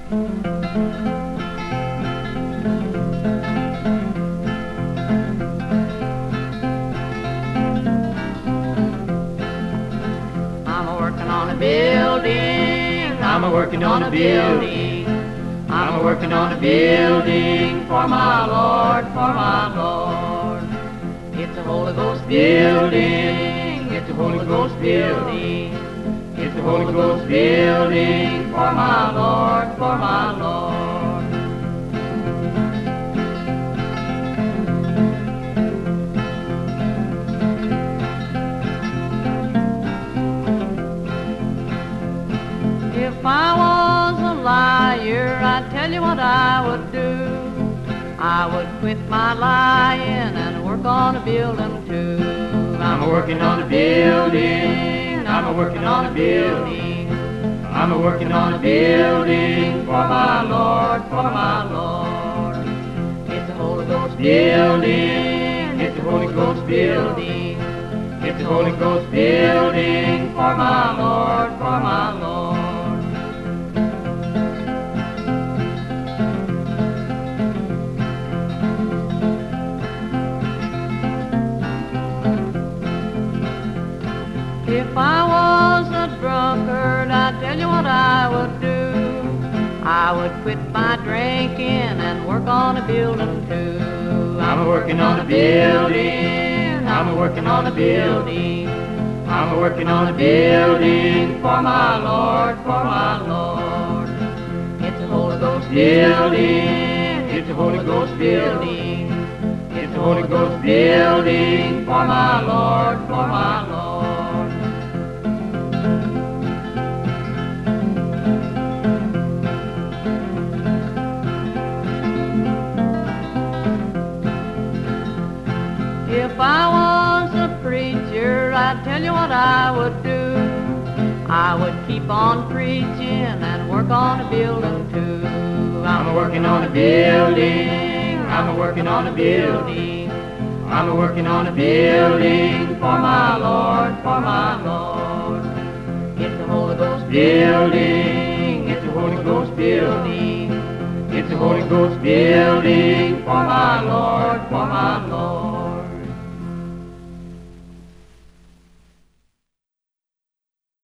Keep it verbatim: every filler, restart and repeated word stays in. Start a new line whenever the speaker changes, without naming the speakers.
I'm a working on a building, I'm a working on a building, I'm a working on a building for my Lord, for my Lord. It's a Holy Ghost building, it's a Holy Ghost building, it's a Holy Ghost building for my Lord, for my Lord. If I was a liar, I'd tell you what I would do. I would quit my lying and work on a building too. I'm a working on a building, I'm a working on a building, I'm a working on a building for my Lord, for my Lord. It's a Holy Ghost building, it's a Holy Ghost building, it's a Holy Ghost building for my Lord, for my Lord. If I was a drunkard, I'd tell you what I would do. I would quit my drinking and work on a building too. I'm a working on a building, I'm a working on a building, I'm a working on a building for my Lord, for my Lord. It's a Holy Ghost building, it's a Holy Ghost building, it's a Holy Ghost building for my Lord, for my Lord. If I was a preacher, I'd tell you what I would do. I would keep on preaching and work on a building too. I'm a working on a building, I'm a working on a building, I'm a working on a building for my Lord, for my Lord. It's a Holy Ghost building, it's a Holy Ghost building, it's a Holy Ghost building for my Lord, for my Lord.